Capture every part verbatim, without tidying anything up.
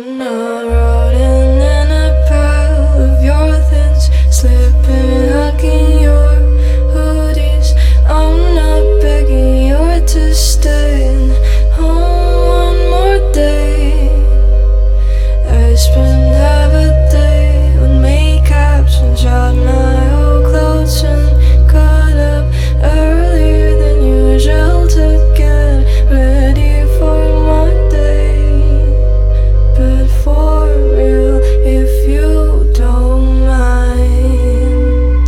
I'm not rotting in a pile of your things, slipping, hugging your hoodies. I'm not begging you to stay home one more day. I spent half a day with makeups and shot my old clothes and got up earlier than usual to get ready for my day. But for real, if you don't mind,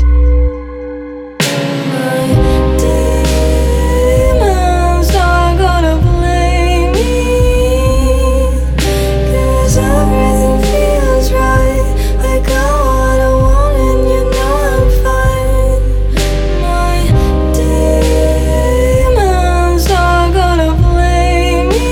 my demons are gonna blame me, 'cause everything feels right. I got what I want and you know I'm fine. My demons are gonna blame me,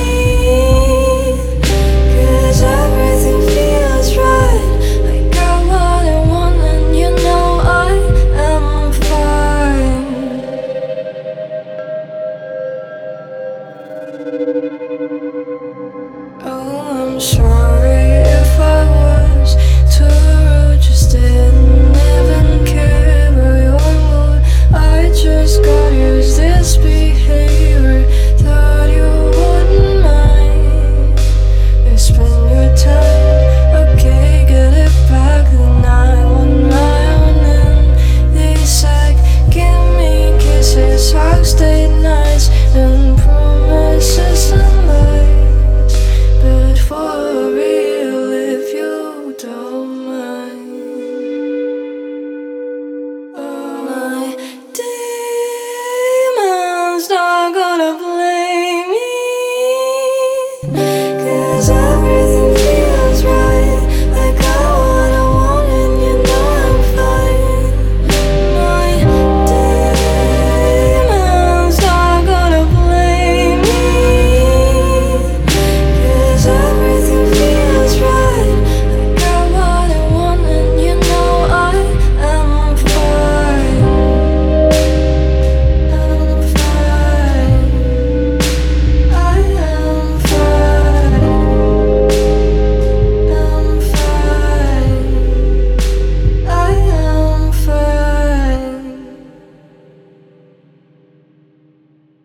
'cause everything feels right. I got what I want and you know I am fine. Oh, I'm strong.